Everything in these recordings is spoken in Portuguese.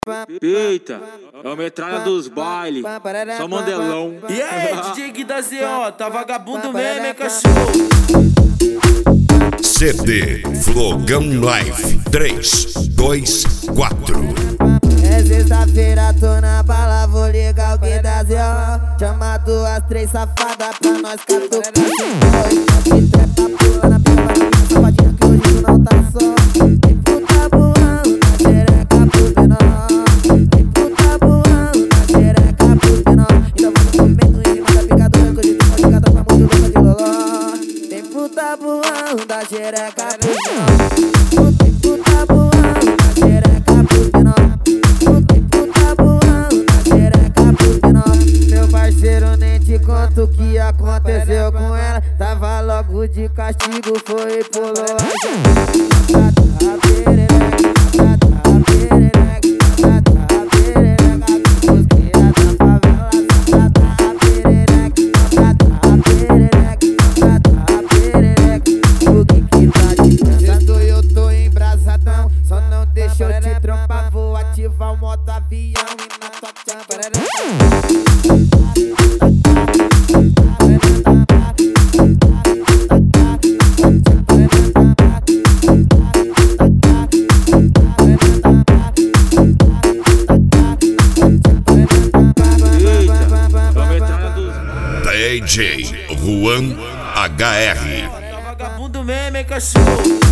Eita, é o metralha dos bailes, só mandelão. E aí, DJ Gui da ZO, tá vagabundo mesmo, hein, cachorro? CD Flogão Live 3, 2, 4. É sexta-feira, tô na bala, vou ligar o Gui da ZO. Chama duas, três safadas pra nós catucar. Que trepa pula na pipa, safadinha que hoje tu não tá só. Tem puta voando na xereca pro menor. Tem puta voando na xereca pro menor. Então vamos no momento em cima da picadora, que hoje tu pode catar pra muito louca de loló. Tem puta voando da xereca pro menor. Tem puta voando na xereca pro menor. Meu parceiro, nem te conto o que aconteceu com ela. Tava logo de castigo, foi e pulou a perereca. O que que tá dizendo? Eu tô embrasadão, só não deixa eu te trompar. Vou ativar o modo avião e na tua chamba. DJ Juan HR. Tá vagabundo mesmo, hein, cachorro?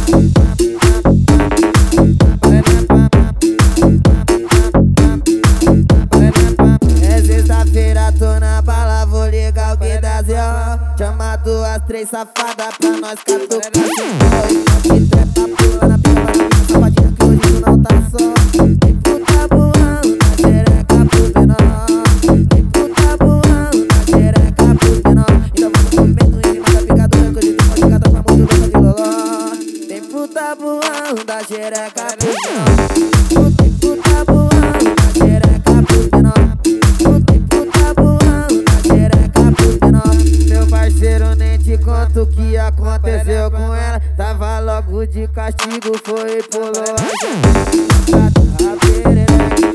É sexta-feira, tô na bala, vou ligar o Gui da ZO. Chama duas, três safadas pra nós catucar. Que trepa pula na pipa, safadinha que hoje tu não tá só. Tem puta voando na xereca pro menor. Tem puta voando na xereca pro menor. Então vamos no momento em cima da picadora, que hoje tu pode catar pra muito louca de loló. Tem puta voando da xereca pro menor. Tem puta voando na xereca pro menor. Tem puta voando na xereca pro menor. Meu parceiro, nem te conto o que aconteceu com ela. Tava logo de castigo, foi e pulou a perereca.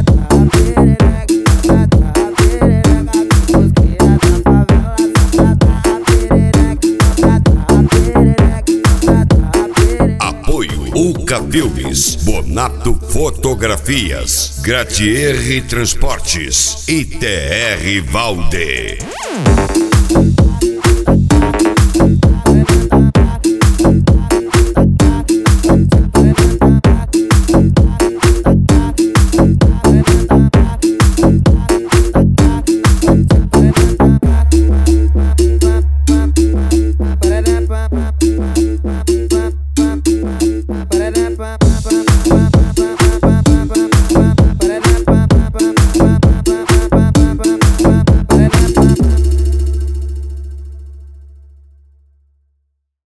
Apoio Uca Filmes, Bonato Fotografias, Gratier Transportes e TR Valde.